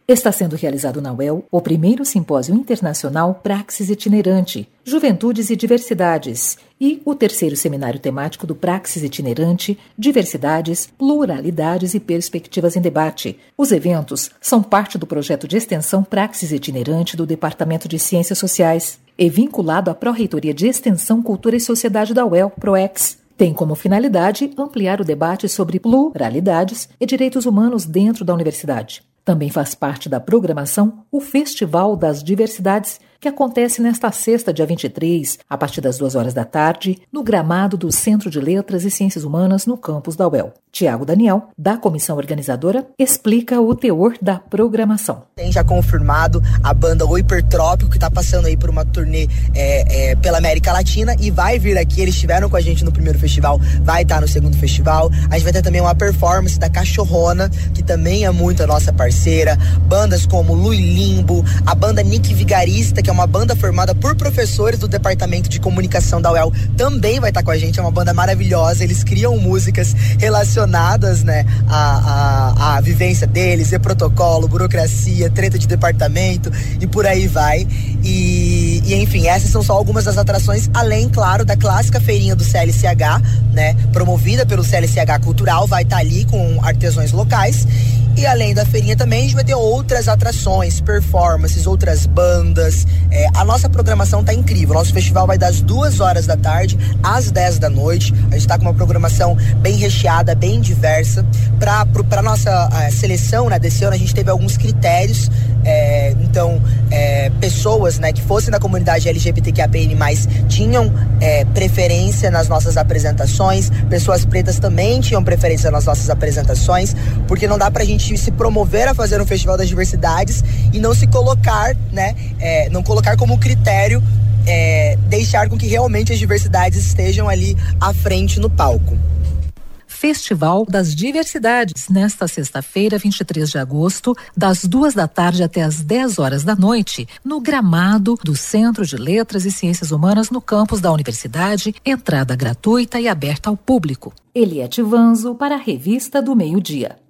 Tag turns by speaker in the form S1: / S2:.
S1: Está sendo realizado na UEL o primeiro simpósio internacional Praxis Itinerante, Juventudes e Diversidades, e o terceiro seminário temático do Praxis Itinerante, Diversidades, Pluralidades e Perspectivas em Debate. Os eventos são parte do projeto de extensão Praxis Itinerante do Departamento de Ciências Sociais e vinculado à Pró-Reitoria de Extensão, Cultura e Sociedade da UEL, PROEX. Tem como finalidade ampliar o debate sobre pluralidades e direitos humanos dentro da universidade. Também faz parte da programação o Festival das Diversidades, que acontece nesta sexta, dia 23, a partir das 2 horas da tarde, no gramado do Centro de Letras e Ciências Humanas, no campus da UEL. Tiago Daniel, da comissão organizadora, explica o teor da programação.
S2: Tem já confirmado a banda O Hipertrópico, que está passando aí por uma turnê pela América Latina e vai vir aqui. Eles estiveram com a gente no primeiro festival, vai estar no segundo festival. A gente vai ter também uma performance da Cachorrona, que também é muito a nossa parceira. Bandas como Lui Limbo, a banda Nick Vigarista, que é uma banda formada por professores do Departamento de Comunicação da UEL, também vai estar com a gente. É uma banda maravilhosa. Eles criam músicas relacionadas, né, à vivência deles, e protocolo, burocracia, treta de departamento e por aí vai. E enfim, essas são só algumas das atrações, além, claro, da clássica feirinha do CLCH, né, promovida pelo CLCH Cultural, vai estar ali com artesãos locais. E além da feirinha também, a gente vai ter outras atrações, performances, outras bandas. A nossa programação tá incrível. Nosso festival vai das 2 horas da tarde às 10 da noite. A gente tá com uma programação bem recheada, bem diversa. Pra nossa seleção, né, desse ano, a gente teve alguns critérios. Então, pessoas, né, que fossem da comunidade LGBTQIAPN+, tinham preferência nas nossas apresentações. Pessoas pretas também tinham preferência nas nossas apresentações, porque não dá pra gente se promover a fazer um festival das diversidades e não se colocar, né, não colocar como critério deixar com que realmente as diversidades estejam ali à frente no palco.
S1: Festival das Diversidades, nesta sexta-feira, 23 de agosto, das 2 da tarde até as 10 horas da noite, no gramado do Centro de Letras e Ciências Humanas, no campus da universidade, entrada gratuita e aberta ao público. Eliette Vanzo para a Revista do Meio-Dia.